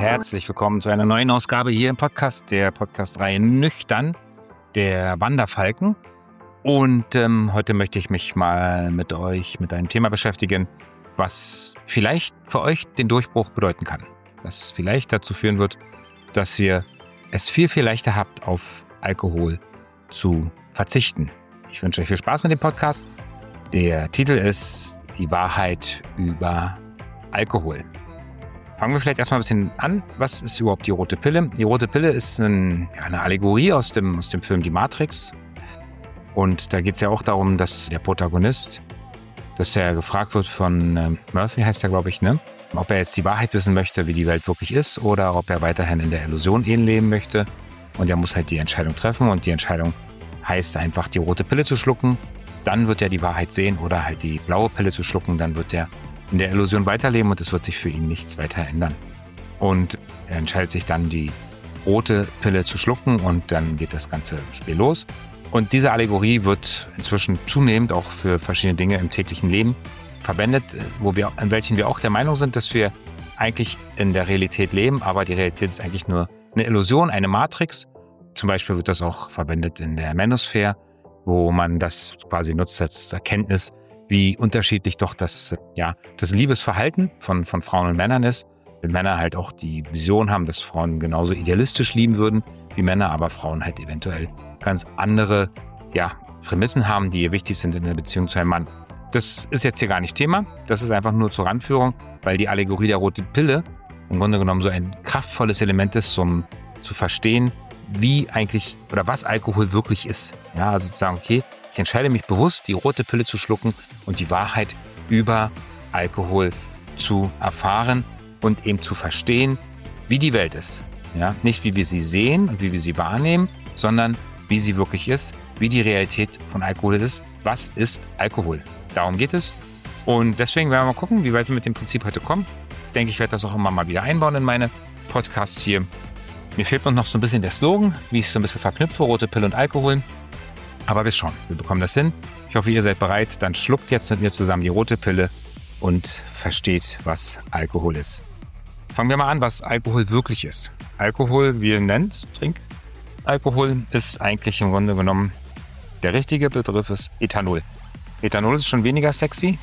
Herzlich willkommen zu einer neuen Ausgabe hier im Podcast, der Podcast-Reihe Nüchtern, der Wanderfalken. Und heute möchte ich mich mal mit euch mit einem Thema beschäftigen, was vielleicht für euch den Durchbruch bedeuten kann. Was vielleicht dazu führen wird, dass ihr es viel, viel leichter habt, auf Alkohol zu verzichten. Ich wünsche euch viel Spaß mit dem Podcast. Der Titel ist Die Wahrheit über Alkohol. Fangen wir vielleicht erstmal ein bisschen an. Was ist überhaupt die rote Pille? Die rote Pille ist eine Allegorie aus dem Film Die Matrix. Und da geht es ja auch darum, dass der Protagonist, dass er gefragt wird von Murphy, heißt er, glaube ich, ne? Ob er jetzt die Wahrheit wissen möchte, wie die Welt wirklich ist, oder ob er weiterhin in der Illusion leben möchte. Und er muss halt die Entscheidung treffen. Und die Entscheidung heißt einfach, die rote Pille zu schlucken. Dann wird er die Wahrheit sehen, oder halt die blaue Pille zu schlucken. Dann wird er in der Illusion weiterleben und es wird sich für ihn nichts weiter ändern. Und er entscheidet sich dann, die rote Pille zu schlucken, und dann geht das ganze Spiel los. Und diese Allegorie wird inzwischen zunehmend auch für verschiedene Dinge im täglichen Leben verwendet, in welchen wir auch der Meinung sind, dass wir eigentlich in der Realität leben, aber die Realität ist eigentlich nur eine Illusion, eine Matrix. Zum Beispiel wird das auch verwendet in der Manosphere, wo man das quasi nutzt als Erkenntnis, wie unterschiedlich doch das Liebesverhalten von Frauen und Männern ist. Wenn Männer halt auch die Vision haben, dass Frauen genauso idealistisch lieben würden wie Männer, aber Frauen halt eventuell ganz andere Prämissen haben, die ihr wichtig sind in der Beziehung zu einem Mann. Das ist jetzt hier gar nicht Thema. Das ist einfach nur zur Randführung, weil die Allegorie der roten Pille im Grunde genommen so ein kraftvolles Element ist, um zu verstehen, wie eigentlich oder was Alkohol wirklich ist. Ja, also zu sagen, okay, ich entscheide mich bewusst, die rote Pille zu schlucken und die Wahrheit über Alkohol zu erfahren und eben zu verstehen, wie die Welt ist. Ja, nicht wie wir sie sehen und wie wir sie wahrnehmen, sondern wie sie wirklich ist, wie die Realität von Alkohol ist. Was ist Alkohol? Darum geht es. Und deswegen werden wir mal gucken, wie weit wir mit dem Prinzip heute kommen. Ich denke, ich werde das auch immer mal wieder einbauen in meine Podcasts hier. Mir fehlt noch so ein bisschen der Slogan, wie ich es so ein bisschen verknüpfe, rote Pille und Alkohol. Aber wir schauen, wir bekommen das hin. Ich hoffe, ihr seid bereit. Dann schluckt jetzt mit mir zusammen die rote Pille und versteht, was Alkohol ist. Fangen wir mal an, was Alkohol wirklich ist. Alkohol, wir nennen es Trinkalkohol, ist eigentlich im Grunde genommen, der richtige Begriff ist Ethanol. Ethanol ist schon weniger sexy.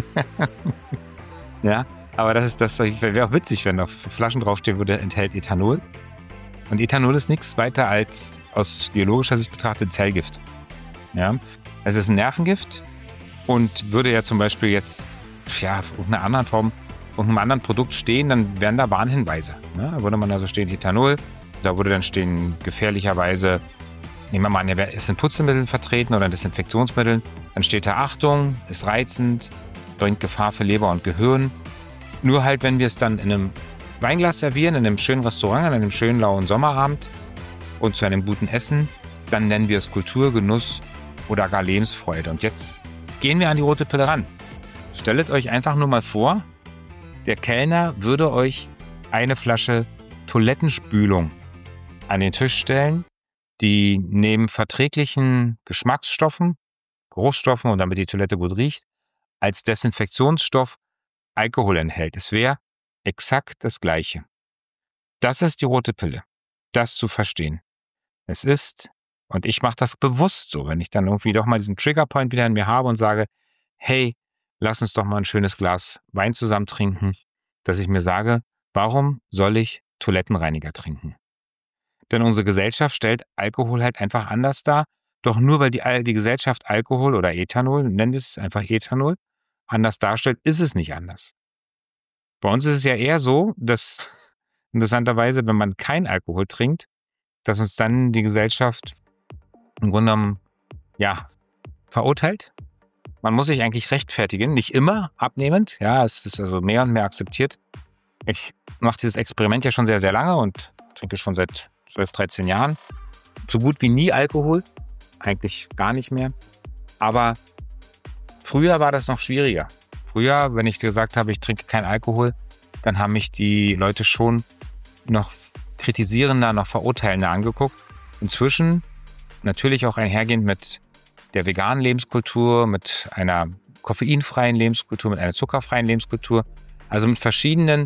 Ja, aber das wäre auch witzig, wenn auf Flaschen draufstehen würde, enthält Ethanol. Und Ethanol ist nichts weiter als aus biologischer Sicht betrachtet Zellgift. Ja, es ist ein Nervengift und würde ja zum Beispiel jetzt auf irgendeiner anderen Form, irgendeinem anderen Produkt stehen, dann wären da Warnhinweise. Ne? Da würde man also stehen Ethanol, da würde dann stehen gefährlicherweise, nehmen wir mal an, er ist in Putzmitteln vertreten oder in Desinfektionsmitteln, dann steht da Achtung, ist reizend, bringt Gefahr für Leber und Gehirn. Nur halt, wenn wir es dann in einem Weinglas servieren, in einem schönen Restaurant, an einem schönen lauen Sommerabend und zu einem guten Essen, dann nennen wir es Kultur, Genuss oder gar Lebensfreude. Und jetzt gehen wir an die rote Pille ran. Stellt euch einfach nur mal vor, der Kellner würde euch eine Flasche Toilettenspülung an den Tisch stellen, die neben verträglichen Geschmacksstoffen, Geruchsstoffen und damit die Toilette gut riecht, als Desinfektionsstoff Alkohol enthält. Es wäre exakt das Gleiche. Das ist die rote Pille. Das zu verstehen. Es ist, und ich mache das bewusst so, wenn ich dann irgendwie doch mal diesen Triggerpoint wieder in mir habe und sage, hey, lass uns doch mal ein schönes Glas Wein zusammen trinken, dass ich mir sage, warum soll ich Toilettenreiniger trinken? Denn unsere Gesellschaft stellt Alkohol halt einfach anders dar. Doch nur weil die Gesellschaft Alkohol oder Ethanol, nennen wir es einfach Ethanol, anders darstellt, ist es nicht anders. Bei uns ist es ja eher so, dass interessanterweise, wenn man kein Alkohol trinkt, dass uns dann die Gesellschaft im Grunde genommen, verurteilt. Man muss sich eigentlich rechtfertigen, nicht immer abnehmend. Ja, es ist also mehr und mehr akzeptiert. Ich mache dieses Experiment ja schon sehr, sehr lange und trinke schon seit 12, 13 Jahren. So gut wie nie Alkohol. Eigentlich gar nicht mehr. Aber früher war das noch schwieriger. Früher, wenn ich gesagt habe, ich trinke keinen Alkohol, dann haben mich die Leute schon noch kritisierender, noch verurteilender angeguckt. Inzwischen natürlich auch einhergehend mit der veganen Lebenskultur, mit einer koffeinfreien Lebenskultur, mit einer zuckerfreien Lebenskultur, also mit verschiedenen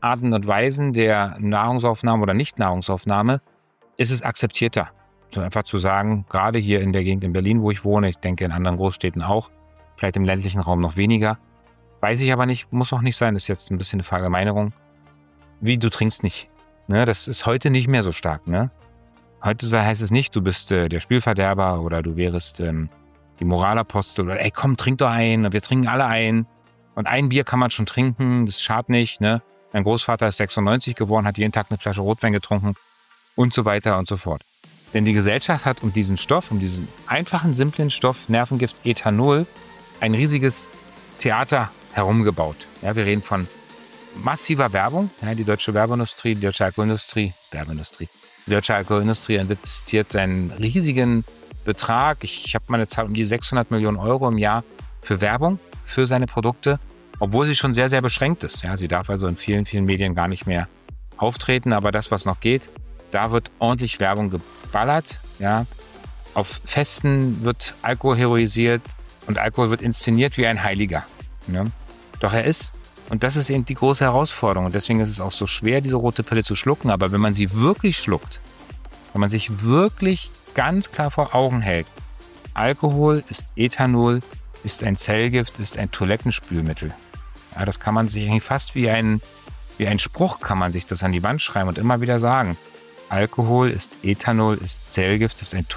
Arten und Weisen der Nahrungsaufnahme oder Nicht-Nahrungsaufnahme ist es akzeptierter. So einfach zu sagen, gerade hier in der Gegend in Berlin, wo ich wohne, ich denke in anderen Großstädten auch, vielleicht im ländlichen Raum noch weniger, weiß ich aber nicht, muss auch nicht sein, ist jetzt ein bisschen eine Verallgemeinerung, wie du trinkst nicht. Ne, das ist heute nicht mehr so stark. Ne? Heute heißt es nicht, du bist der Spielverderber oder du wärst die Moralapostel oder ey komm, trink doch ein, wir trinken alle ein und ein Bier kann man schon trinken, das schadet nicht. Ne? Mein Großvater ist 96 geworden, hat jeden Tag eine Flasche Rotwein getrunken und so weiter und so fort. Denn die Gesellschaft hat um diesen Stoff, um diesen einfachen, simplen Stoff, Nervengift Ethanol, ein riesiges Theater herumgebaut. Ja, wir reden von massiver Werbung. Ja, die deutsche Werbeindustrie, die deutsche Alkoholindustrie, die deutsche Alkoholindustrie investiert einen riesigen Betrag. Ich habe mal eine Zahl um die 600 Millionen Euro im Jahr für Werbung, für seine Produkte, obwohl sie schon sehr, sehr beschränkt ist. Ja, sie darf also in vielen, vielen Medien gar nicht mehr auftreten, aber das, was noch geht, da wird ordentlich Werbung geballert. Ja. Auf Festen wird Alkohol heroisiert und Alkohol wird inszeniert wie ein Heiliger. Ja. Doch er ist, und das ist eben die große Herausforderung, und deswegen ist es auch so schwer, diese rote Pille zu schlucken, aber wenn man sie wirklich schluckt, wenn man sich wirklich ganz klar vor Augen hält, Alkohol ist Ethanol, ist ein Zellgift, ist ein Toilettenspülmittel. Ja, das kann man sich eigentlich fast wie ein Spruch kann man sich das an die Wand schreiben und immer wieder sagen. Alkohol ist Ethanol, ist Zellgift, ist ein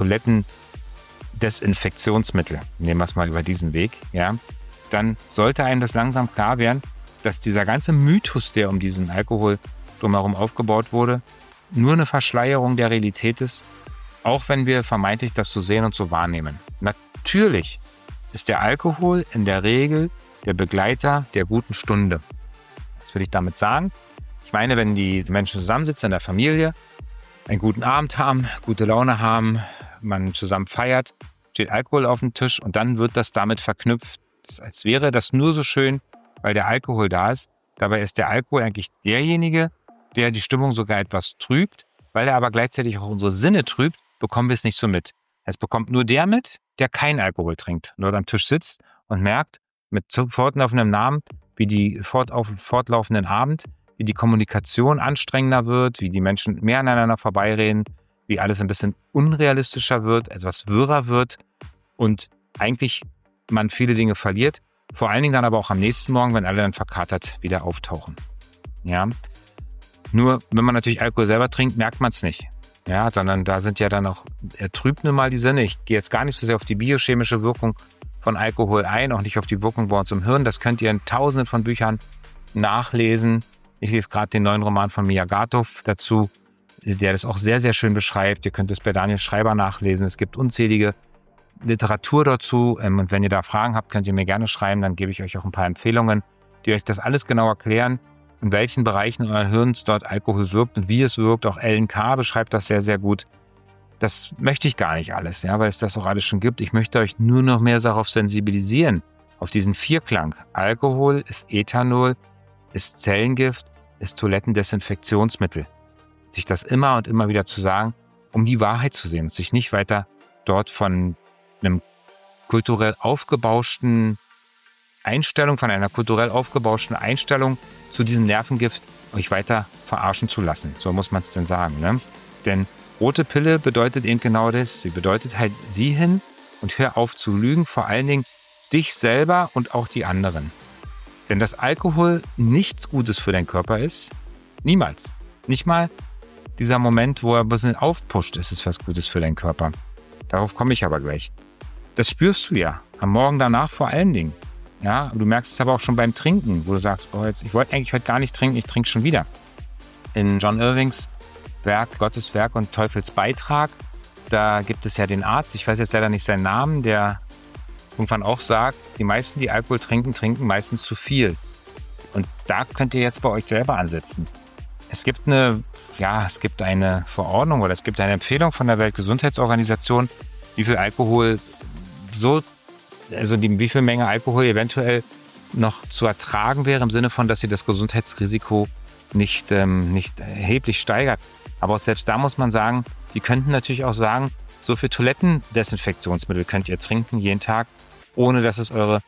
Toilettendesinfektionsmittel. Nehmen wir es mal über diesen Weg, ja. Dann sollte einem das langsam klar werden, dass dieser ganze Mythos, der um diesen Alkohol drumherum aufgebaut wurde, nur eine Verschleierung der Realität ist, auch wenn wir vermeintlich das so sehen und so wahrnehmen. Natürlich ist der Alkohol in der Regel der Begleiter der guten Stunde. Was will ich damit sagen? Ich meine, wenn die Menschen zusammensitzen in der Familie, einen guten Abend haben, gute Laune haben, man zusammen feiert, steht Alkohol auf dem Tisch und dann wird das damit verknüpft, als wäre das nur so schön, weil der Alkohol da ist. Dabei ist der Alkohol eigentlich derjenige, der die Stimmung sogar etwas trübt, weil er aber gleichzeitig auch unsere Sinne trübt, bekommen wir es nicht so mit. Es bekommt nur der mit, der keinen Alkohol trinkt, nur am Tisch sitzt und merkt mit fortlaufendem Namen, wie die fortlaufenden Abend, wie die Kommunikation anstrengender wird, wie die Menschen mehr aneinander vorbeireden, wie alles ein bisschen unrealistischer wird, etwas wirrer wird und eigentlich man viele Dinge verliert, vor allen Dingen dann aber auch am nächsten Morgen, wenn alle dann verkatert wieder auftauchen. Ja. Nur, wenn man natürlich Alkohol selber trinkt, merkt man es nicht. Ja, sondern da sind ja dann auch, er trübt nun mal die Sinne. Ich gehe jetzt gar nicht so sehr auf die biochemische Wirkung von Alkohol ein, auch nicht auf die Wirkung bei uns im Hirn. Das könnt ihr in Tausenden von Büchern nachlesen. Ich lese gerade den neuen Roman von Mia Gartow dazu, der das auch sehr, sehr schön beschreibt. Ihr könnt es bei Daniel Schreiber nachlesen. Es gibt unzählige Literatur dazu. Und wenn ihr da Fragen habt, könnt ihr mir gerne schreiben. Dann gebe ich euch auch ein paar Empfehlungen, die euch das alles genau erklären, in welchen Bereichen euer Hirn dort Alkohol wirkt und wie es wirkt. Auch Ellen K. beschreibt das sehr, sehr gut. Das möchte ich gar nicht alles, ja, weil es das auch alles schon gibt. Ich möchte euch nur noch mehr darauf sensibilisieren, auf diesen Vierklang. Alkohol ist Ethanol, ist Zellengift, ist Toilettendesinfektionsmittel. Sich das immer und immer wieder zu sagen, um die Wahrheit zu sehen und sich nicht weiter dort von einem kulturell aufgebauschten Einstellung, von einer kulturell aufgebauschten Einstellung zu diesem Nervengift euch weiter verarschen zu lassen. So muss man es denn sagen. Ne? Denn rote Pille bedeutet eben genau das. Sie bedeutet halt, sieh hin und hör auf zu lügen, vor allen Dingen dich selber und auch die anderen. Denn dass Alkohol nichts Gutes für deinen Körper ist, niemals. Nicht mal dieser Moment, wo er ein bisschen aufpusht, ist es was Gutes für deinen Körper. Darauf komme ich aber gleich. Das spürst du ja am Morgen danach vor allen Dingen. Ja, du merkst es aber auch schon beim Trinken, wo du sagst, boah, ich wollte eigentlich heute gar nicht trinken, ich trinke schon wieder. In John Irvings Werk, Gottes Werk und Teufels Beitrag, da gibt es ja den Arzt, ich weiß jetzt leider nicht seinen Namen, der irgendwann auch sagt, die meisten, die Alkohol trinken, trinken meistens zu viel. Und da könnt ihr jetzt bei euch selber ansetzen. Es gibt eine Verordnung oder es gibt eine Empfehlung von der Weltgesundheitsorganisation, wie viel Menge Alkohol eventuell noch zu ertragen wäre, im Sinne von, dass sie das Gesundheitsrisiko nicht erheblich steigert. Aber auch selbst da muss man sagen, die könnten natürlich auch sagen, so viel Toilettendesinfektionsmittel könnt ihr trinken jeden Tag, ohne dass es eure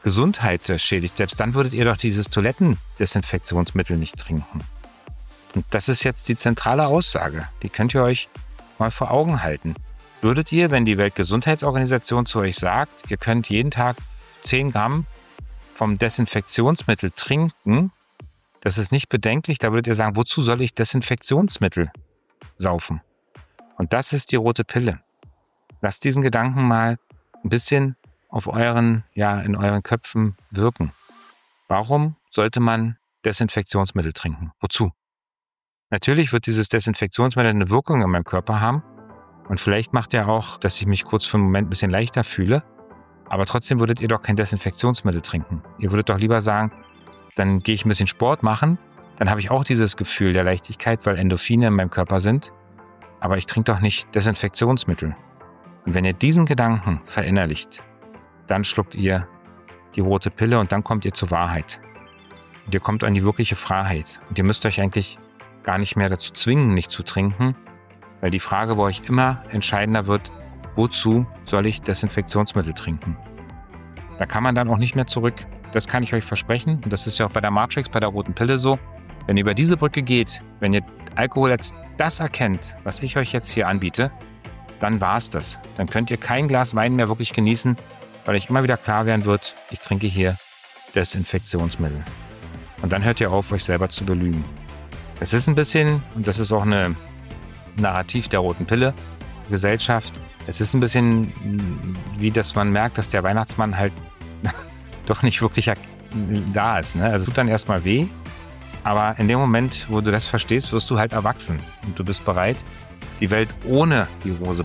Gesundheit schädigt, selbst dann würdet ihr doch dieses Toilettendesinfektionsmittel nicht trinken. Und das ist jetzt die zentrale Aussage. Die könnt ihr euch mal vor Augen halten. Würdet ihr, wenn die Weltgesundheitsorganisation zu euch sagt, ihr könnt jeden Tag 10 Gramm vom Desinfektionsmittel trinken, das ist nicht bedenklich, da würdet ihr sagen, wozu soll ich Desinfektionsmittel saufen? Und das ist die rote Pille. Lasst diesen Gedanken mal ein bisschen auf in euren Köpfen wirken. Warum sollte man Desinfektionsmittel trinken? Wozu? Natürlich wird dieses Desinfektionsmittel eine Wirkung in meinem Körper haben und vielleicht macht er auch, dass ich mich kurz für einen Moment ein bisschen leichter fühle, aber trotzdem würdet ihr doch kein Desinfektionsmittel trinken. Ihr würdet doch lieber sagen, dann gehe ich ein bisschen Sport machen, dann habe ich auch dieses Gefühl der Leichtigkeit, weil Endorphine in meinem Körper sind, aber ich trinke doch nicht Desinfektionsmittel. Und wenn ihr diesen Gedanken verinnerlicht, dann schluckt ihr die rote Pille und dann kommt ihr zur Wahrheit. Und ihr kommt an die wirkliche Freiheit. Und ihr müsst euch eigentlich gar nicht mehr dazu zwingen, nicht zu trinken, weil die Frage bei euch immer entscheidender wird, wozu soll ich Desinfektionsmittel trinken? Da kann man dann auch nicht mehr zurück. Das kann ich euch versprechen. Und das ist ja auch bei der Matrix, bei der roten Pille so. Wenn ihr über diese Brücke geht, wenn ihr Alkohol als das erkennt, was ich euch jetzt hier anbiete, dann war es das. Dann könnt ihr kein Glas Wein mehr wirklich genießen, weil euch immer wieder klar werden wird, ich trinke hier Desinfektionsmittel. Und dann hört ihr auf, euch selber zu belügen. Es ist ein bisschen, und das ist auch ein Narrativ der roten Pille, Gesellschaft, es ist ein bisschen wie, dass man merkt, dass der Weihnachtsmann halt doch nicht wirklich da ist. Ne? Also es tut dann erstmal weh, aber in dem Moment, wo du das verstehst, wirst du halt erwachsen und du bist bereit, die Welt ohne die rosa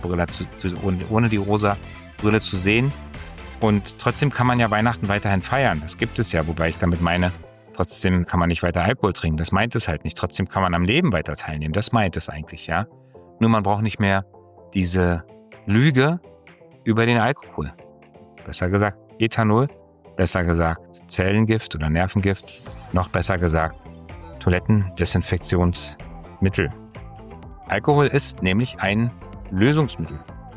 Brille zu sehen. Und trotzdem kann man ja Weihnachten weiterhin feiern. Das gibt es ja, wobei ich damit meine, trotzdem kann man nicht weiter Alkohol trinken. Das meint es halt nicht. Trotzdem kann man am Leben weiter teilnehmen. Das meint es eigentlich, ja. Nur man braucht nicht mehr diese Lüge über den Alkohol. Besser gesagt Ethanol, besser gesagt Zellengift oder Nervengift, noch besser gesagt Toilettendesinfektionsmittel. Alkohol ist nämlich ein Lösungsmittel.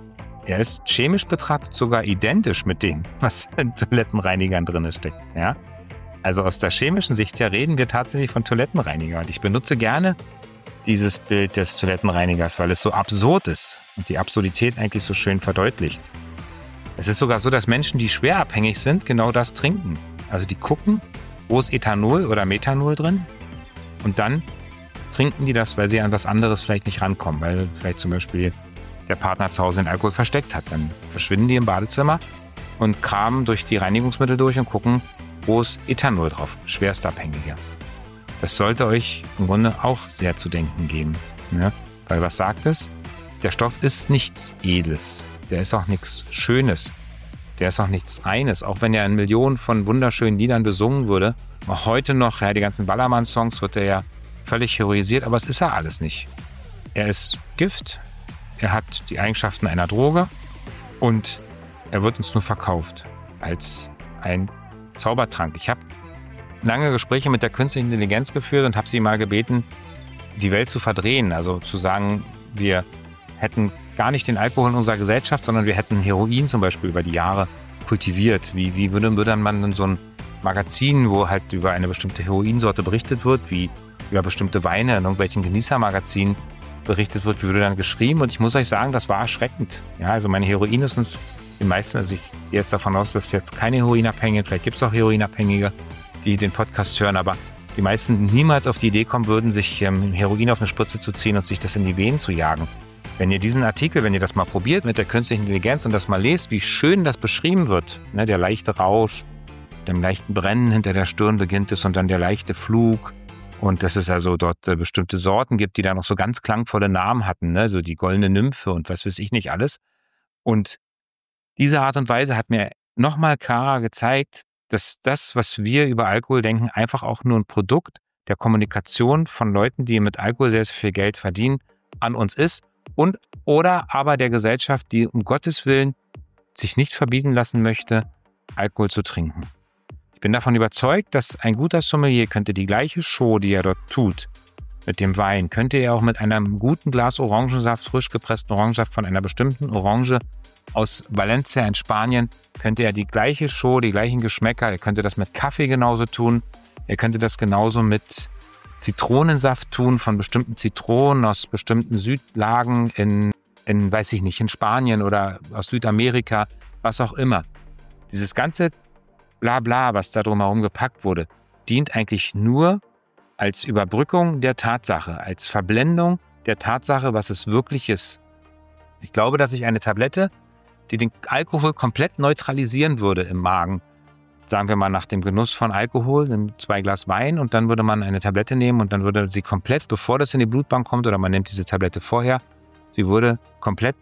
Er ist chemisch betrachtet sogar identisch mit dem, was in Toilettenreinigern drin steckt. Ja? Also aus der chemischen Sicht her reden wir tatsächlich von Toilettenreiniger. Und ich benutze gerne dieses Bild des Toilettenreinigers, weil es so absurd ist und die Absurdität eigentlich so schön verdeutlicht. Es ist sogar so, dass Menschen, die schwer abhängig sind, genau das trinken. Also die gucken, wo ist Ethanol oder Methanol drin und dann trinken die das, weil sie an was anderes vielleicht nicht rankommen, weil vielleicht zum Beispiel der Partner zu Hause den Alkohol versteckt hat. Dann verschwinden die im Badezimmer und kramen durch die Reinigungsmittel durch und gucken, wo ist Ethanol drauf, Schwerstabhängige. Das sollte euch im Grunde auch sehr zu denken geben. Ne? Weil was sagt es? Der Stoff ist nichts Edles. Der ist auch nichts Schönes. Der ist auch nichts Reines. Auch wenn er in Millionen von wunderschönen Liedern besungen würde. Auch heute noch, ja, die ganzen Ballermann-Songs wird er ja völlig heroisiert, aber es ist er alles nicht. Er ist Gift. Er hat die Eigenschaften einer Droge und er wird uns nur verkauft als ein Zaubertrank. Ich habe lange Gespräche mit der künstlichen Intelligenz geführt und habe sie mal gebeten, die Welt zu verdrehen. Also zu sagen, wir hätten gar nicht den Alkohol in unserer Gesellschaft, sondern wir hätten Heroin zum Beispiel über die Jahre kultiviert. Wie würde man dann so ein Magazin, wo halt über eine bestimmte Heroinsorte berichtet wird, wie über bestimmte Weine in irgendwelchen Genießermagazinen berichtet wird, wie würde dann geschrieben? Und ich muss euch sagen, das war erschreckend. Ja, also meine Heroin ist uns die meisten, also ich gehe jetzt davon aus, dass jetzt keine Heroinabhängigen, vielleicht gibt es auch Heroinabhängige, die den Podcast hören, aber die meisten niemals auf die Idee kommen würden, sich Heroin auf eine Spritze zu ziehen und sich das in die Venen zu jagen. Wenn ihr diesen Artikel, wenn ihr das mal probiert mit der künstlichen Intelligenz und das mal lest, wie schön das beschrieben wird, ne, der leichte Rausch, dem leichten Brennen hinter der Stirn beginnt es und dann der leichte Flug und dass es also dort bestimmte Sorten gibt, die da noch so ganz klangvolle Namen hatten, ne, so die goldene Nymphe und was weiß ich nicht alles. Und diese Art und Weise hat mir nochmal klarer gezeigt, dass das, was wir über Alkohol denken, einfach auch nur ein Produkt der Kommunikation von Leuten, die mit Alkohol sehr, sehr viel Geld verdienen, an uns ist und oder aber der Gesellschaft, die um Gottes Willen sich nicht verbieten lassen möchte, Alkohol zu trinken. Ich bin davon überzeugt, dass ein guter Sommelier könnte die gleiche Show, die er dort tut, mit dem Wein, könnt ihr ja auch mit einem guten Glas Orangensaft, frisch gepressten Orangensaft von einer bestimmten Orange aus Valencia in Spanien, könnt ihr ja die gleiche Show, die gleichen Geschmäcker, ihr könntet das mit Kaffee genauso tun, ihr könntet das genauso mit Zitronensaft tun von bestimmten Zitronen aus bestimmten Südlagen in weiß ich nicht, in Spanien oder aus Südamerika, was auch immer. Dieses ganze Blabla, was da drumherum gepackt wurde, dient eigentlich nur als Überbrückung der Tatsache, als Verblendung der Tatsache, was es wirklich ist. Ich glaube, dass ich eine Tablette, die den Alkohol komplett neutralisieren würde im Magen, sagen wir mal nach dem Genuss von Alkohol, 2 Glas Wein und dann würde man eine Tablette nehmen und dann würde sie komplett, bevor das in die Blutbahn kommt oder man nimmt diese Tablette vorher, sie würde komplett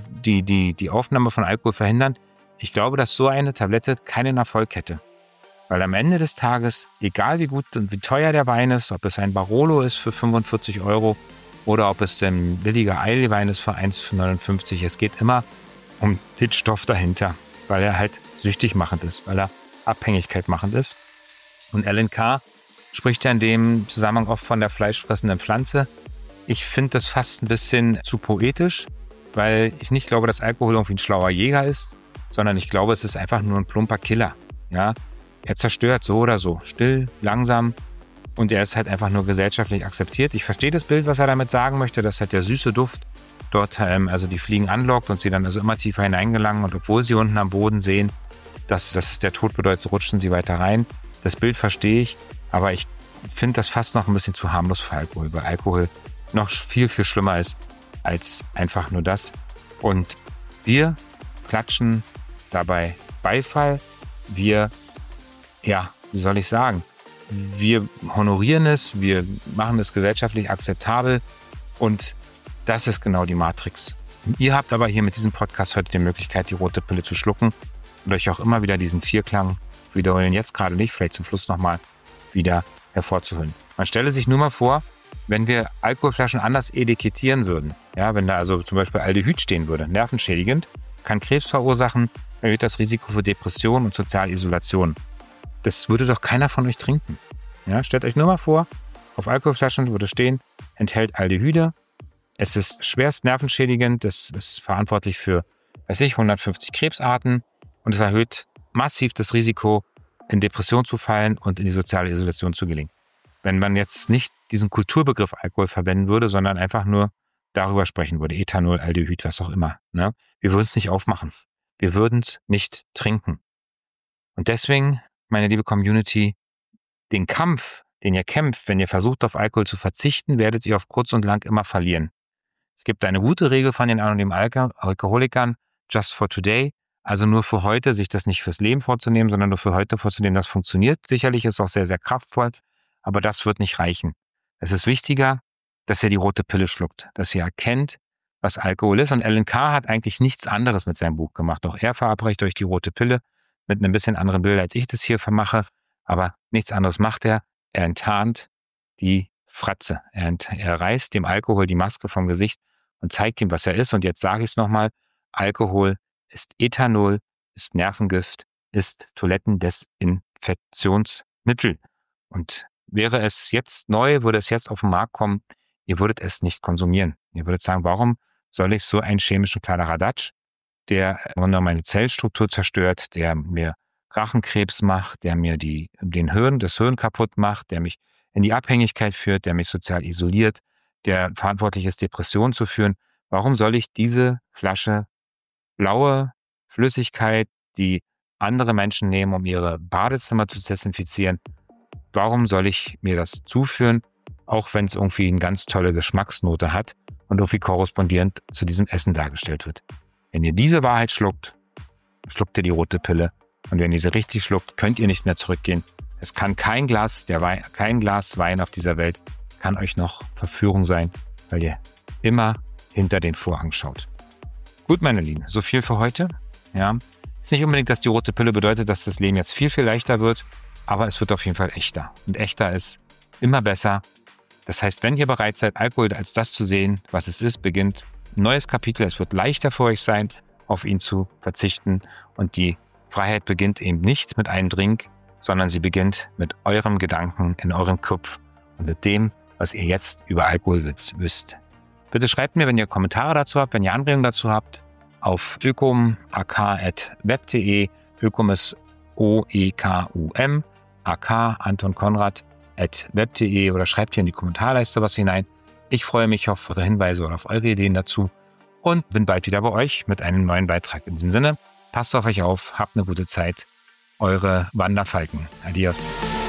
die Aufnahme von Alkohol verhindern. Ich glaube, dass so eine Tablette keinen Erfolg hätte. Weil am Ende des Tages, egal wie gut und wie teuer der Wein ist, ob es ein Barolo ist für 45 € oder ob es ein billiger Eilwein ist für 1,59 €, es geht immer um den Stoff dahinter, weil er halt süchtig machend ist, weil er Abhängigkeit machend ist. Und Alan Carr spricht ja in dem Zusammenhang oft von der fleischfressenden Pflanze. Ich finde das fast ein bisschen zu poetisch, weil ich nicht glaube, dass Alkohol irgendwie ein schlauer Jäger ist, sondern ich glaube, es ist einfach nur ein plumper Killer. Ja? Er zerstört so oder so, still, langsam und er ist halt einfach nur gesellschaftlich akzeptiert. Ich verstehe das Bild, was er damit sagen möchte, dass halt der süße Duft dort also die Fliegen anlockt und sie dann also immer tiefer hineingelangen und obwohl sie unten am Boden sehen, dass es der Tod bedeutet, rutschen sie weiter rein. Das Bild verstehe ich, aber ich finde das fast noch ein bisschen zu harmlos für Alkohol, weil Alkohol noch viel, viel schlimmer ist als einfach nur das. Und wir klatschen dabei Beifall. Wir, ja, wie soll ich sagen, wir honorieren es, wir machen es gesellschaftlich akzeptabel und das ist genau die Matrix. Ihr habt aber hier mit diesem Podcast heute die Möglichkeit, die rote Pille zu schlucken und euch auch immer wieder diesen Vierklang wiederholen, jetzt gerade nicht, vielleicht zum Schluss nochmal wieder hervorzuholen. Man stelle sich nur mal vor, wenn wir Alkoholflaschen anders etikettieren würden, ja, wenn da also zum Beispiel Aldehyd stehen würde, nervenschädigend, kann Krebs verursachen, erhöht das Risiko für Depression und Sozialisolation. Das würde doch keiner von euch trinken. Ja, stellt euch nur mal vor, auf Alkoholflaschen würde stehen, enthält Aldehyde, es ist schwerst nervenschädigend, es ist verantwortlich für, 150 Krebsarten und es erhöht massiv das Risiko, in Depression zu fallen und in die soziale Isolation zu gelangen. Wenn man jetzt nicht diesen Kulturbegriff Alkohol verwenden würde, sondern einfach nur darüber sprechen würde, Ethanol, Aldehyd, was auch immer. Ne? Wir würden es nicht aufmachen. Wir würden es nicht trinken. Und deswegen, meine liebe Community, den Kampf, den ihr kämpft, wenn ihr versucht, auf Alkohol zu verzichten, werdet ihr auf kurz und lang immer verlieren. Es gibt eine gute Regel von den anonymen Alkoholikern, just for today, also nur für heute, sich das nicht fürs Leben vorzunehmen, sondern nur für heute vorzunehmen, das funktioniert. Sicherlich ist es auch sehr, sehr kraftvoll, aber das wird nicht reichen. Es ist wichtiger, dass ihr die rote Pille schluckt, dass ihr erkennt, was Alkohol ist. Und Alan Carr hat eigentlich nichts anderes mit seinem Buch gemacht. Auch er verabreicht euch die rote Pille mit einem bisschen anderen Bild, als ich das hier vermache. Aber nichts anderes macht er. Er enttarnt die Fratze. Er reißt dem Alkohol die Maske vom Gesicht und zeigt ihm, was er ist. Und jetzt sage ich es nochmal, Alkohol ist Ethanol, ist Nervengift, ist Toilettendesinfektionsmittel. Und wäre es jetzt neu, würde es jetzt auf den Markt kommen, ihr würdet es nicht konsumieren. Ihr würdet sagen, warum soll ich so einen chemischen Kladderadatsch, der meine Zellstruktur zerstört, der mir Rachenkrebs macht, der mir das Hirn kaputt macht, der mich in die Abhängigkeit führt, der mich sozial isoliert, der verantwortlich ist, Depressionen zu führen. Warum soll ich diese Flasche blaue Flüssigkeit, die andere Menschen nehmen, um ihre Badezimmer zu desinfizieren, warum soll ich mir das zuführen, auch wenn es irgendwie eine ganz tolle Geschmacksnote hat und irgendwie korrespondierend zu diesem Essen dargestellt wird? Wenn ihr diese Wahrheit schluckt, schluckt ihr die rote Pille. Und wenn ihr sie richtig schluckt, könnt ihr nicht mehr zurückgehen. Es kann kein Glas Wein auf dieser Welt kann euch noch Verführung sein, weil ihr immer hinter den Vorhang schaut. Gut, meine Lieben, so viel für heute. Ja, ist nicht unbedingt, dass die rote Pille bedeutet, dass das Leben jetzt viel, viel leichter wird, aber es wird auf jeden Fall echter. Und echter ist immer besser. Das heißt, wenn ihr bereit seid, Alkohol als das zu sehen, was es ist, beginnt ein neues Kapitel. Es wird leichter für euch sein, auf ihn zu verzichten. Und die Freiheit beginnt eben nicht mit einem Drink, sondern sie beginnt mit eurem Gedanken in eurem Kopf und mit dem, was ihr jetzt über Alkohol wisst. Bitte schreibt mir, wenn ihr Kommentare dazu habt, wenn ihr Anregungen dazu habt, auf ökum@web.de. Ökum ist OEKUM, AK Anton Konrad @web.de, oder schreibt hier in die Kommentarleiste was hinein. Ich freue mich auf eure Hinweise oder auf eure Ideen dazu und bin bald wieder bei euch mit einem neuen Beitrag. In diesem Sinne, passt auf euch auf, habt eine gute Zeit. Eure Wanderfalken. Adios.